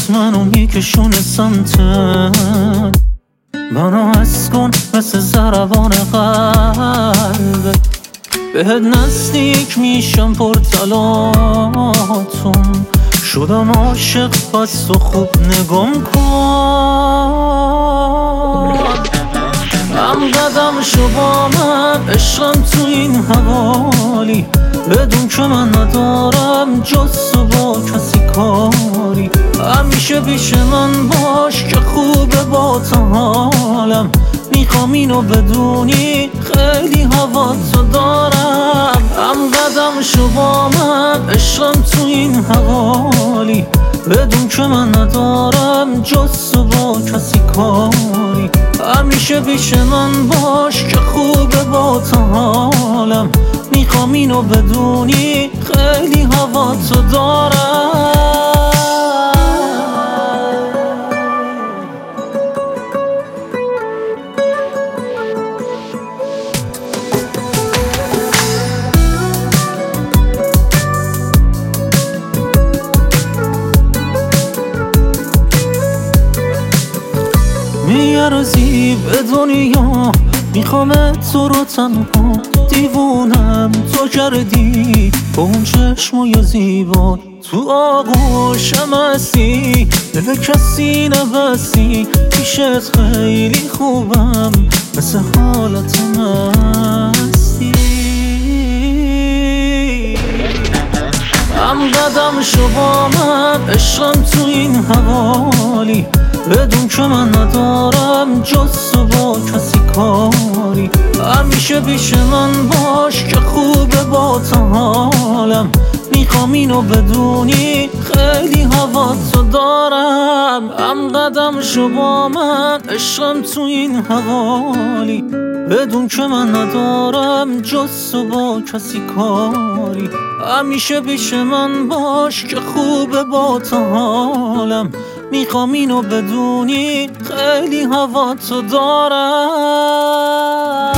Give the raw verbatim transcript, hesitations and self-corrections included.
پات منو میکشونه سمتت، منو حس کن مثل ضربان قلبت، بهت نزدیک میشم پرتلاتون، شدم عاشق پس تو خوب نگام کن. هم قدم شو با من عشقم تو این حوالی، بدون که من ندارم جز تو با کسی کاری، همیشه پیش من باش که خوبه با تو حالم، میخوام اینو بدونی خیلی هوا تو دارم. هم قدم شو با من عشقم تو این حوالی، بدون که من ندارم جز تو با کسی کاری، همیشه پیش من باش که خوبه با تو حالم، میخوام اینو بدونی خیلی هوا تو دارم. میارزی به دنیا، میخوام تو رو تنها، دیوونم تو کردی با اون چشمای زیبا، تو آغوشم هستی دل کسی نبستی، پیشت خیلی خوبم مثل حالت مستی. هم قدم شو با من عشقم تو این حوالی، بدون که من ندارم جز تو با کسی کاری، همیشه پیش من باش که خوبه با تو حالم، میخوام اینو بدونی خیلی هوا تو دارم. هم قدم شو با من عشقم تو این حوالی، بدون که من ندارم جز تو با کسی کاری، همیشه پیش من باش که خوبه با تو حالم، میخوام اینو بدونی خیلی هوا تو دارم.